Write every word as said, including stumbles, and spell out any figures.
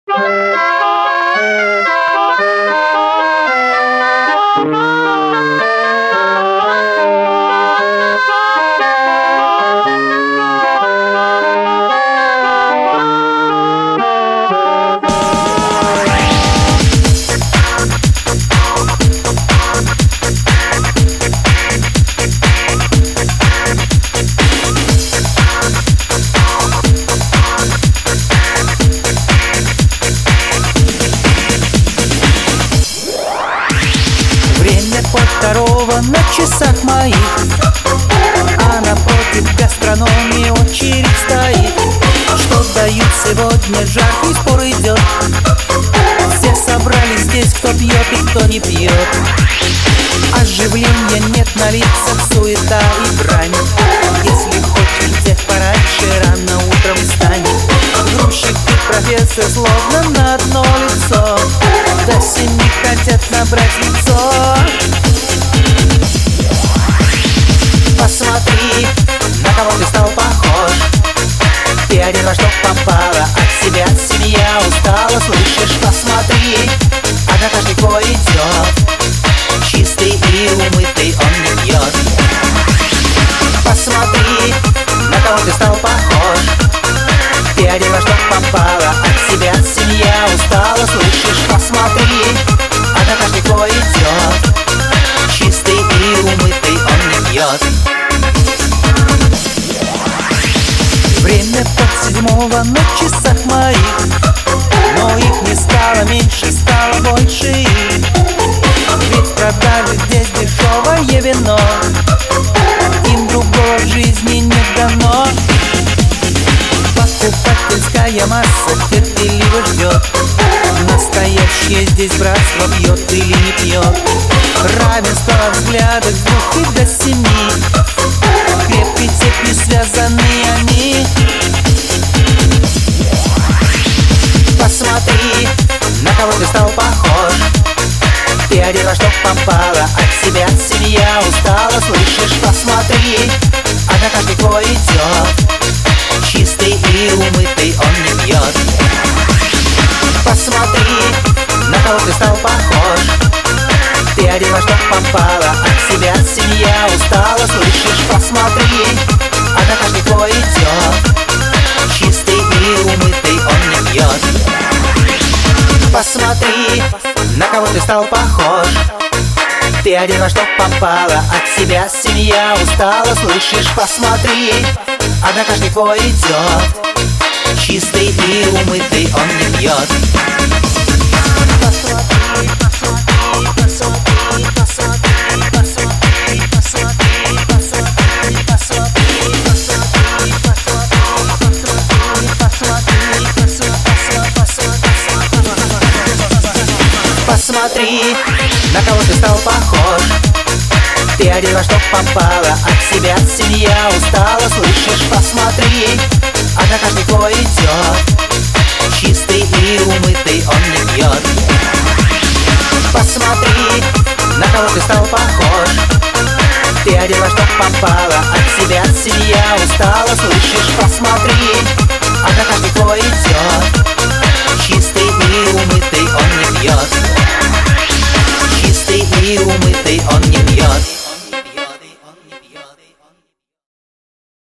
Второго на часах моих, а напротив гастрономии очередь стоит. Что дают сегодня, жаркий спор идет. Все собрались здесь, кто пьет и кто не пьет. Оживления нет на лицах, суета и брань. Если хочешь пораньше, рано утром встань. Грузчик и профессор словно на одно лицо. До семи хотят набрать лицо. Посмотри, на кого ты стал похож. Ты один во что попало, от себя семья устала, слышишь? Посмотри, а на каждый твой идет. Чистый и умытый, он не пьет. Посмотри, на кого ты стал похож. Ты один во что попало, от себя семья устала, слышишь? Посмотри, а на каждый твой идет. Чистый и умытый, он не пьет. Время под седьмого на часах моих, но их не стало меньше, стало больше их. Ведь продали здесь дешевое вино, им другого в жизни не дано. Покупательская масса терпеливо ждет. Настоящее здесь братство пьет или не пьет. Равенство во взглядах с двух и до семи. Крепкой цепью связаны они. Посмотри, на кого ты стал похож. Ты один во что попало, от себя семья устала, слышишь? Посмотри, а на каждый твой идет. Чистый и умытый, он не пьет. Посмотри, на кого ты стал похож. Ты один во что попало, от себя семья устала, слышишь? Посмотри, а на каждый твой идет. Чистый и умытый, он не пьет. Посмотри, на кого ты стал похож. Ты один во что попало, от себя семья устала, слышишь? Посмотри, а на каждый твой идет. Чистый и умытый, он не пьет. Посмотри, посмотри, посмотри, посмотри, посмотри, посмотри, посмотри, посмотри, посмотри, посмотри, посмотри, посмотри, на кого ты стал похож. Ты один во что попало, от себя семья устала, слышишь? Посмотри, а на каждый твой идет. Чистый и умытый, он не пьет. Посмотри, на кого ты стал похож. Ты один во что попало, от себя семья устала, слышишь? Посмотри, а на каждый твой идет. Чистый и умытый, он не пьет. Чистый и умытый, он не пьет.